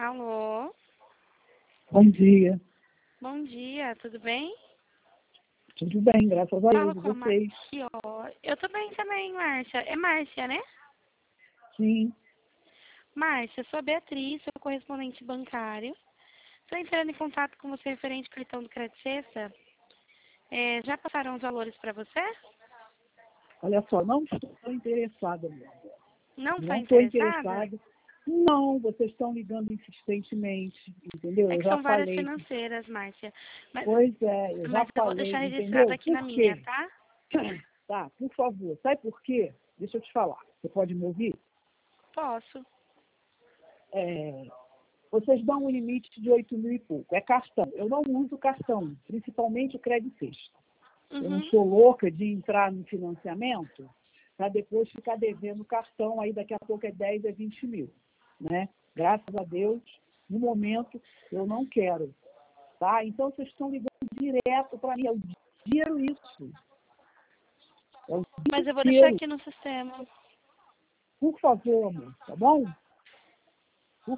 Alô? Bom dia. Bom dia, tudo bem? Tudo bem, graças a Fala Deus. E com a vocês? Eu tô bem também, Márcia. É Márcia, né? Sim. Márcia, sou a Beatriz, sou correspondente bancário. Estou entrando em contato com você referente ao cartão do Crédito Sexta. Já passaram os valores para você? Olha só, não estou interessada mesmo. Não está Não estou interessada? interessada. Não, vocês estão ligando insistentemente, entendeu? É Eu que já são várias falei. financeiras, Márcia. Mas, Pois é, eu já mas eu vou falei, deixar registrado entendeu? aqui na Por minha, quê? tá? Tá, por favor. Sabe por quê? Deixa eu te falar. Você pode me ouvir? Posso. Vocês dão um limite de 8 mil e pouco. É cartão. Eu não uso cartão, principalmente o Crédito Sexta. Eu não Uhum. sou louca de entrar no financiamento para depois ficar devendo cartão, aí daqui a pouco é 10, é 20 mil. Né? Graças a Deus, no momento, eu não quero. Tá? Então, vocês estão ligando direto para mim. É o dinheiro isso. É o Mas eu vou deixar dinheiro. aqui no sistema. Por favor, amor, tá bom?